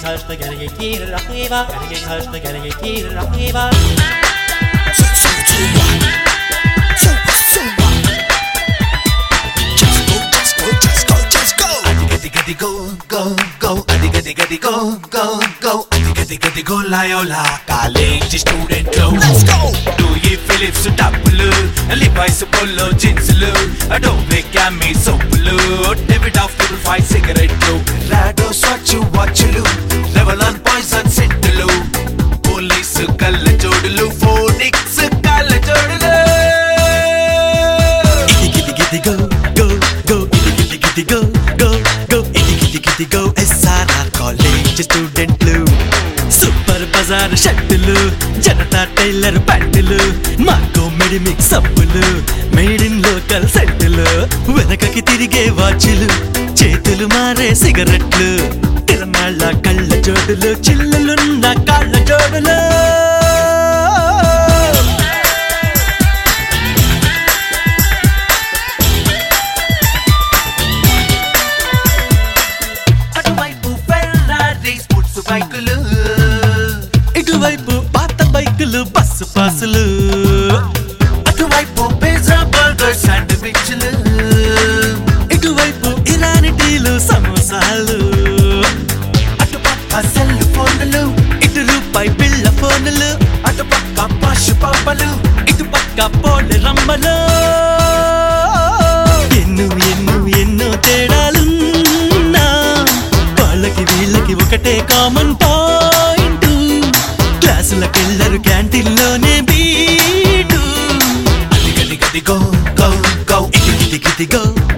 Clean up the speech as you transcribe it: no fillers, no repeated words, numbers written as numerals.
touch the gotta get here, Rahiva. Gotta get touch the gotta get here, Rahiva. Go Loyola College student lo. Let's go. Louis Phillips tappulu, Levi's polo jeanslu, Adobe Cami soaplu, David of 5 cigarette lo, Rado swatch watchlu, Lebanon poison scentlu, Police kalla jodulu, Phoenix kalla jodulu. Giddy giddy go go go, giddy giddy go go go, giddy giddy go. SRR College student lo. Super bazaar షర్టులు, Janata tailor ప్యాంటులు, మాకో మెడి మిక్స్ అప్పులు, made in local సెంటులు, వెనకకి తిరిగే వాచ్లు, చేతులు మారే సిగరెట్లు, తిరణాళ్ళ కళ్ళ జోడులు, చిల్లులున్న కాళ్ళ జోడులు. అటువైపు ఫెర్రారీ స్పోర్ట్స్ బైకులు, ఇటువైపు పాత బైకులు, బస్సు పాసులు, అటువైపు పిజ్జా బర్గర్ శాండ్విచ్లు, ఇటువైపు ఇరానీ టీలు సమోసాలు, అటుపక్క సెల్ ఫోన్లు, ఇటు రూపాయి బిళ్ళ ఫోన్లు, అటుపక్క పశు పాపలు, ఇటుపక్క పోలే రమ్మలు. ఎన్నో ఎన్నో ఎన్నో తేడాలున్నా వాళ్ళకి వీళ్ళకి ఒకటే కామన్ పాయింట్. క్లాసులకెళ్ళరు క్యాంటీన్లోనే బీటు. గది గది గో గో గో, ఇటు గిది గిది గో